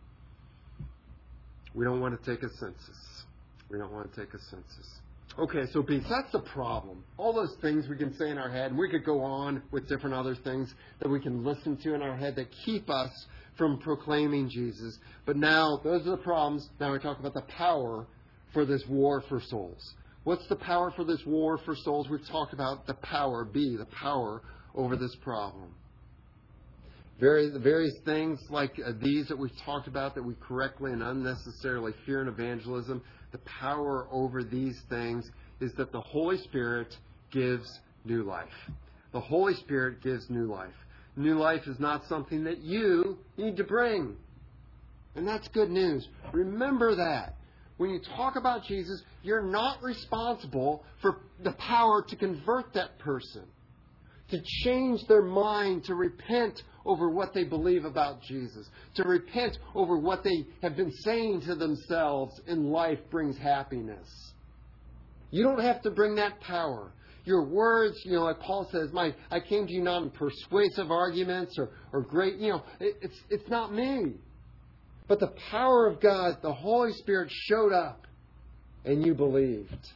we don't want to take a census. We don't want to take a census. Okay, so beats, that's the problem. All those things we can say in our head, and we could go on with different other things that we can listen to in our head that keep us from proclaiming Jesus. But now, those are the problems. Now we talk about the power for this war for souls. What's the power for this war for souls? We've talked about the power, B, the power over this problem. Various, various things like uh, these that we've talked about that we correctly and unnecessarily fear in evangelism. The power over these things is that the Holy Spirit gives new life. The Holy Spirit gives new life. New life is not something that you need to bring. And that's good news. Remember that. When you talk about Jesus, you're not responsible for the power to convert that person, to change their mind, to repent over what they believe about Jesus, to repent over what they have been saying to themselves in life brings happiness. You don't have to bring that power. Your words, you know, like Paul says, my, I came to you not in persuasive arguments or, or great, you know, it, it's, it's not me. But the power of God, the Holy Spirit showed up and you believed.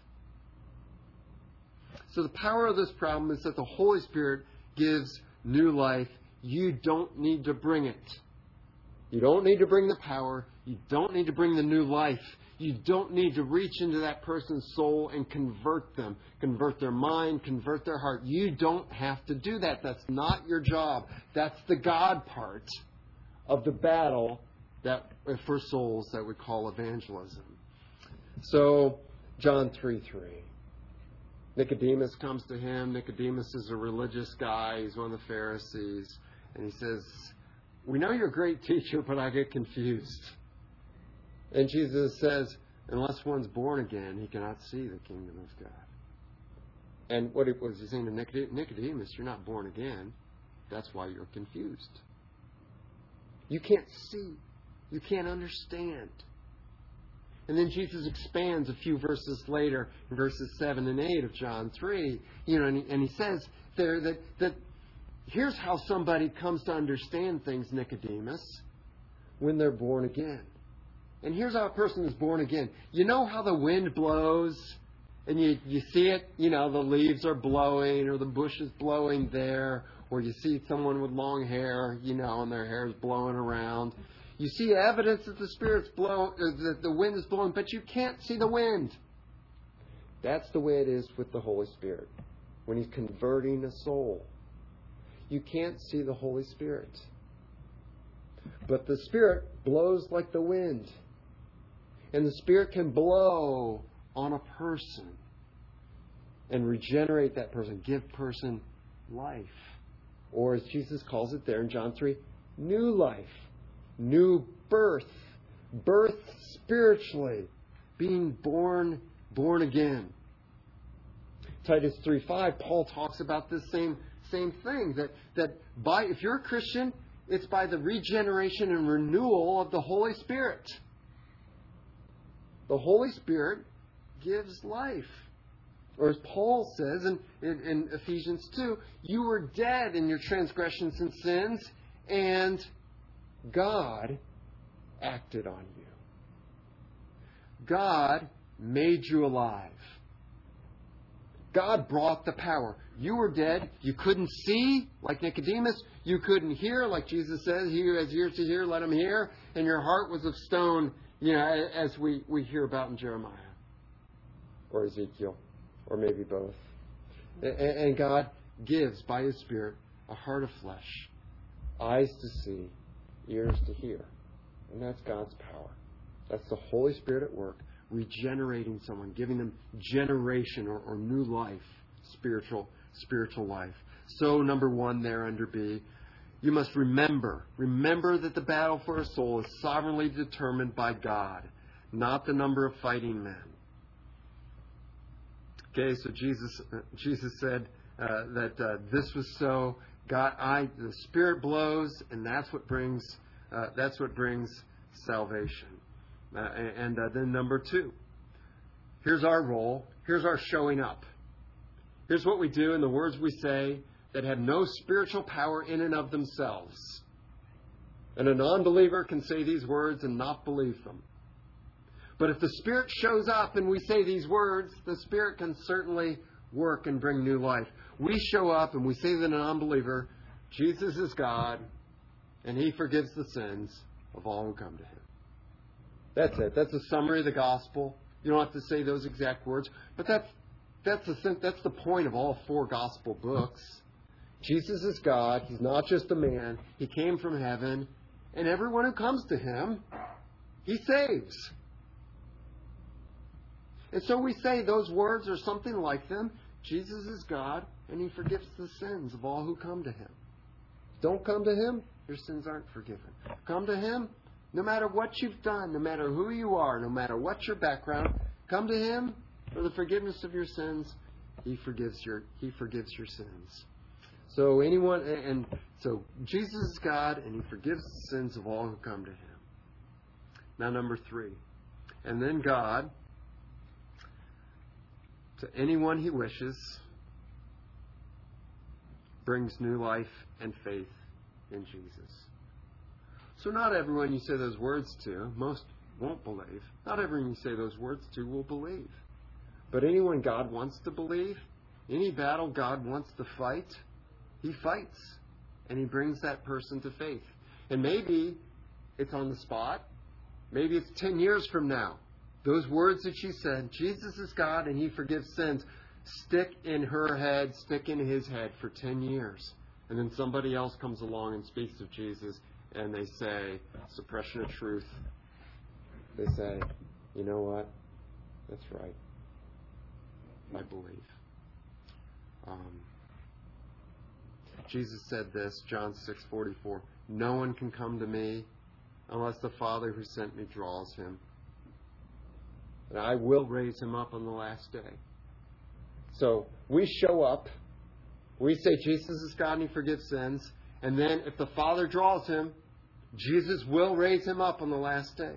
So the power of this problem is that the Holy Spirit gives new life. You don't need to bring it. You don't need to bring the power. You don't need to bring the new life. You don't need to reach into that person's soul and convert them, convert their mind, convert their heart. You don't have to do that. That's not your job. That's the God part of the battle that for souls that we call evangelism. So, John three three. Nicodemus comes to him. Nicodemus is a religious guy. He's one of the Pharisees. And he says, we know you're a great teacher, but I get confused. And Jesus says, unless one's born again, he cannot see the kingdom of God. And what was he saying to Nicodemus? You're not born again. That's why you're confused. You can't see. You can't understand. And then Jesus expands a few verses later, in verses seven and eight of John three, you know, and he, and he says there that, that here's how somebody comes to understand things, Nicodemus, when they're born again. And here's how a person is born again. You know how the wind blows, and you, you see it, you know, the leaves are blowing, or the bush is blowing there, or you see someone with long hair, you know, and their hair is blowing around. You see evidence that the Spirit's blow, that the wind is blowing, but you can't see the wind. That's the way it is with the Holy Spirit. When He's converting a soul, you can't see the Holy Spirit. But the Spirit blows like the wind. And the Spirit can blow on a person and regenerate that person, give person life. Or as Jesus calls it there in John three, new life. New birth, birth spiritually, being born, born again. Titus three five, Paul talks about this same same thing, that, that by if you're a Christian, it's by the regeneration and renewal of the Holy Spirit. The Holy Spirit gives life. Or as Paul says in, in, in Ephesians two, you were dead in your transgressions and sins, and God acted on you. God made you alive. God brought the power. You were dead. You couldn't see, like Nicodemus. You couldn't hear, like Jesus says, he who has ears to hear, let him hear. And your heart was of stone, you know, as we, we hear about in Jeremiah. Or Ezekiel. Or maybe both. And, and God, gives by His Spirit a heart of flesh, eyes to see, ears to hear. And that's God's power. That's the Holy Spirit at work, regenerating someone, giving them generation or, or new life, spiritual, spiritual life. So, number one there under B, you must remember, remember that the battle for a soul is sovereignly determined by God, not the number of fighting men. Okay, so Jesus, uh, Jesus said uh, that uh, this was so. God, I, the Spirit blows, and that's what brings, uh, that's what brings salvation. Uh, and uh, then number two, here's our role. Here's our showing up. Here's what we do and the words we say that have no spiritual power in and of themselves. And a non-believer can say these words and not believe them. But if the Spirit shows up and we say these words, the Spirit can certainly work and bring new life. We show up and we say to the non-believer, Jesus is God, and He forgives the sins of all who come to Him. That's it. That's a summary of the gospel. You don't have to say those exact words, but that's that's the that's the point of all four gospel books. Jesus is God. He's not just a man. He came from heaven, and everyone who comes to Him, He saves. And so we say those words or something like them. Jesus is God, and He forgives the sins of all who come to Him. Don't come to Him, your sins aren't forgiven. Come to Him, no matter what you've done, no matter who you are, no matter what your background, come to Him for the forgiveness of your sins. He forgives your He forgives your sins. So anyone, and so Jesus is God, and He forgives the sins of all who come to Him. Now, number three, and then God, to anyone He wishes, brings new life and faith in Jesus. So not everyone you say those words to, most won't believe. Not everyone you say those words to will believe. But anyone God wants to believe, any battle God wants to fight, He fights. And He brings that person to faith. And maybe it's on the spot. Maybe it's ten years from now. Those words that she said, Jesus is God and He forgives sins, stick in her head, stick in his head for ten years. And then somebody else comes along and speaks of Jesus, and they say, suppression of truth. They say, you know what? That's right. I believe. Um, Jesus said this, John six forty-four, no one can come to me unless the Father who sent me draws him. And I will raise him up on the last day. So we show up. We say Jesus is God and He forgives sins. And then if the Father draws him, Jesus will raise him up on the last day.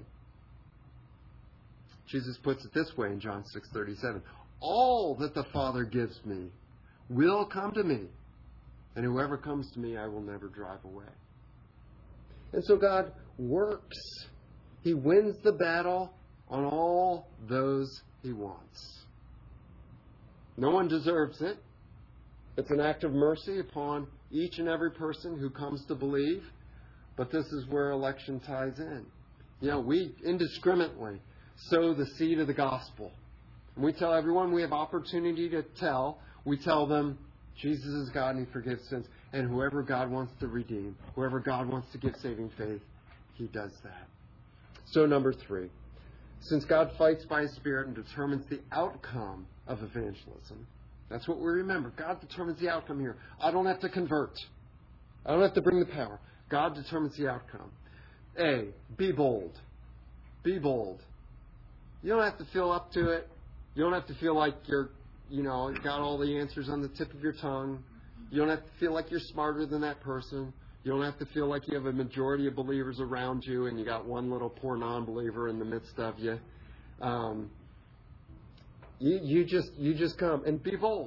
Jesus puts it this way in John six thirty-seven. All that the Father gives me will come to me. And whoever comes to me, I will never drive away. And so God works. He wins the battle on all those He wants. No one deserves it. It's an act of mercy upon each and every person who comes to believe. But this is where election ties in. You know, we indiscriminately sow the seed of the gospel. And we tell everyone we have opportunity to tell. We tell them, Jesus is God and He forgives sins. And whoever God wants to redeem, whoever God wants to give saving faith, He does that. So number three, since God fights by His Spirit and determines the outcome of evangelism, that's what we remember. God determines the outcome here. I don't have to convert. I don't have to bring the power. God determines the outcome. A, be bold. Be bold. You don't have to feel up to it. You don't have to feel like you're, you know, got all the answers on the tip of your tongue. You don't have to feel like you're smarter than that person. You don't have to feel like you have a majority of believers around you and you got one little poor non-believer in the midst of you. Um, you, you just you just come and be bold.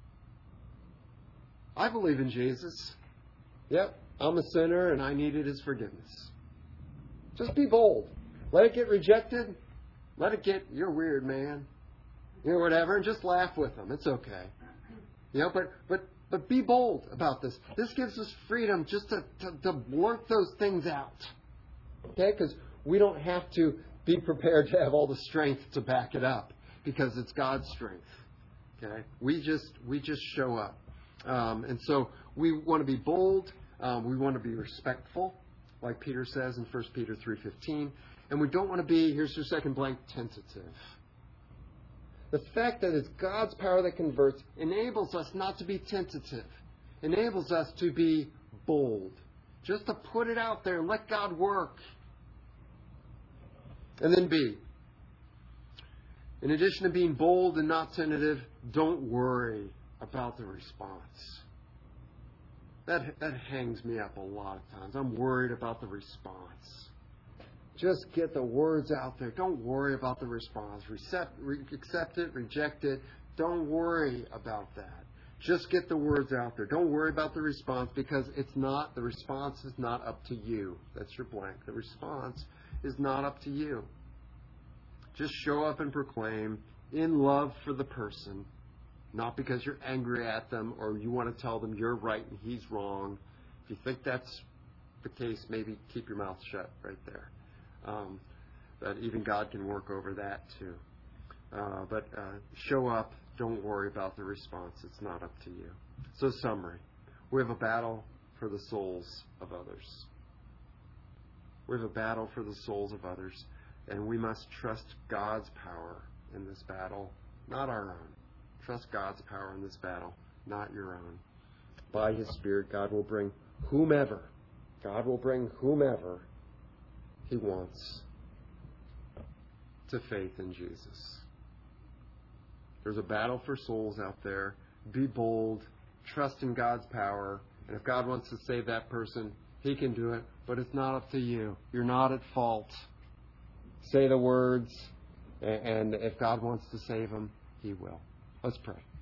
I believe in Jesus. Yep, I'm a sinner and I needed His forgiveness. Just be bold. Let it get rejected. Let it get, you're weird, man. You know, whatever, and just laugh with them. It's okay. You know, but but but be bold about this. This gives us freedom just to, to, to blurt those things out. Okay? Because we don't have to be prepared to have all the strength to back it up because it's God's strength. Okay? We just we just show up. Um, and so we want to be bold. Um, we want to be respectful, like Peter says in First Peter three fifteen. And we don't want to be, here's your second blank, tentative. The fact that it's God's power that converts enables us not to be tentative, enables us to be bold, just to put it out there and let God work. And then B, in addition to being bold and not tentative, don't worry about the response. That, that hangs me up a lot of times. I'm worried about the response. Just get the words out there. Don't worry about the response. Recept, re- accept it, reject it. Don't worry about that. Just get the words out there. Don't worry about the response because it's not, the response is not up to you. That's your blank. The response is not up to you. Just show up and proclaim in love for the person, not because you're angry at them or you want to tell them you're right and he's wrong. If you think that's the case, maybe keep your mouth shut right there. Um, but even God can work over that too. Uh, but uh, show up. Don't worry about the response. It's not up to you. So summary. We have a battle for the souls of others. We have a battle for the souls of others. And we must trust God's power in this battle, not our own. Trust God's power in this battle, not your own. By His Spirit, God will bring whomever, God will bring whomever He wants to faith in Jesus. There's a battle for souls out there. Be bold. Trust in God's power. And if God wants to save that person, He can do it. But it's not up to you. You're not at fault. Say the words. And if God wants to save them, He will. Let's pray.